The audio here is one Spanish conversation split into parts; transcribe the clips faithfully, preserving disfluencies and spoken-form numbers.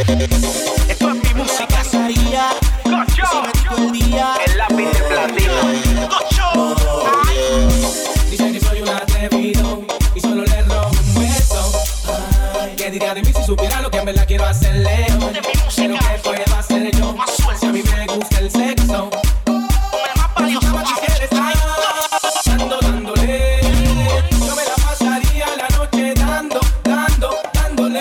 Esto es mi música. Cocho. El lápiz de platino. Cocho. Dicen que soy un atrevido y solo le robo un beso. Ay, ¿qué diría de mí si supiera lo que en verdad quiero hacerle hoy? Pero ¿qué puedo hacer yo si a mí me gusta el sexo? Dando, dándole, yo me la pasaría la noche dando, dando, dándole.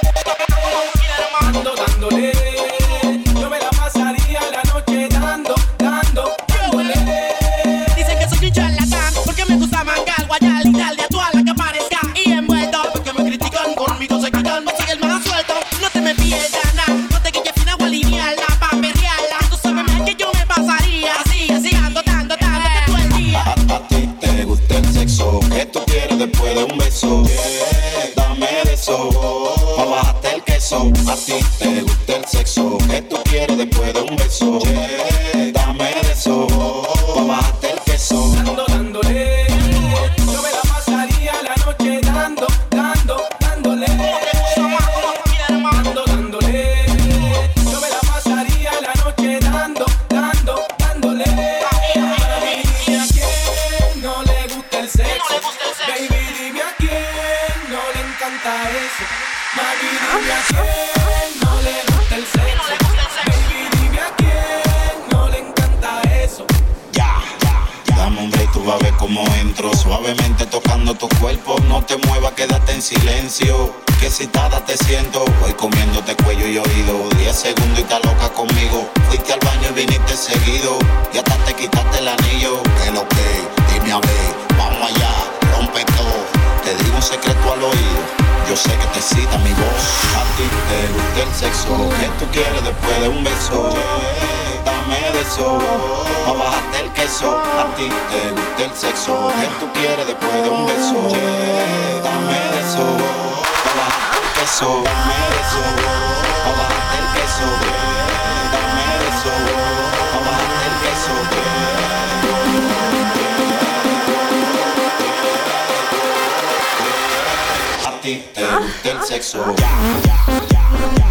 Dando, dándole, yo me la pasaría la noche dando, dando, dándole. Dicen que soy un charlatán porque me gusta mangar, guayar y darle a toda la que aparezca. Y envuelto porque me critican, conmigo se quitan, no soy el más suelto. No te me pierdas nada, no te quilles fina o alinearla, pa' perrearla. Tú sabes más que yo me pasaría así, así, dando, dando, dándote todo el día. A, a ti te gusta el sexo, ¿qué tú quieres después de un beso? Yeah, dame de eso, pa' bajarte el queso. A ti te gusta el sexo, ¿qué tú quieres después de un beso? Yeah, dame de eso, pa' bajarte el queso. Dando, dándole, yo me la pasaría la noche dando, dando, dándole. Dando, dándole, yo me la pasaría la noche dando, dando, dándole. Baby, dime a quién no le gusta el sexo. Baby, dime a quién no le encanta eso. Baby, dime a quién no le gusta el sexo. Baby, dime a quién no le encanta eso. Ya, ya, ya. Dame un break, tú vas a ver cómo entro. Suavemente tocando tu cuerpo. No te muevas, quédate en silencio. Que excitada te siento. Voy comiéndote cuello y oído. Diez segundos y estás loca conmigo. Fuiste al baño y viniste seguido. Y hasta te quitaste el anillo. Que lo que, dime a ver. Vamos allá, rompe todo. Te digo un secreto al oído. Yo sé que te excita mi voz. A ti te gusta el sexo. ¿Qué tú quieres después de un beso? Yeah, dame de eso, pa' bajarte el queso. A ti te gusta el sexo. ¿Qué tú quieres después de un beso? Yeah, dame de eso, pa' bajarte el queso. Dame de eso, pa' bajarte el queso. Yeah, dame de eso, pa' bajarte el queso. Yeah. A ti te gusta el sexo. Ya, ya, ya, ya.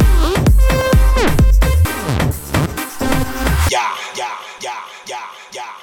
Yeah, yeah, yeah, yeah.